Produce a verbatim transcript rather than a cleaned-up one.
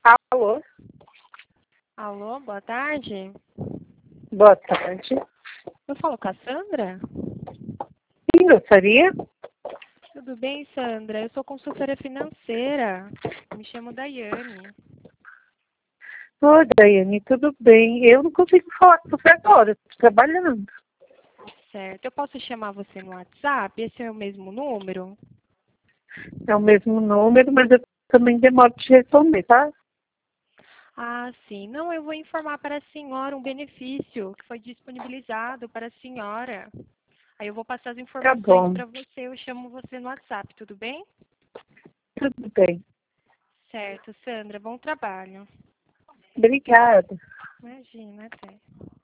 Alô? Alô, boa tarde. Boa tarde. Eu falo com a Sandra? Sim, gostaria? Tudo bem, Sandra? Eu sou consultora financeira. Me chamo Daiane. Oi, Daiane, tudo bem? Eu não consigo falar com você agora, estou trabalhando. Certo. Eu posso chamar você no WhatsApp? Esse é o mesmo número? É o mesmo número, mas eu também demoro de responder, tá? Ah, sim. Não, eu vou informar para a senhora um benefício que foi disponibilizado para a senhora. Aí eu vou passar as Tá informações bom, para você. Eu chamo você no WhatsApp, tudo bem? tudo bem. Certo, Sandra. Bom trabalho. Obrigada. Imagina, até.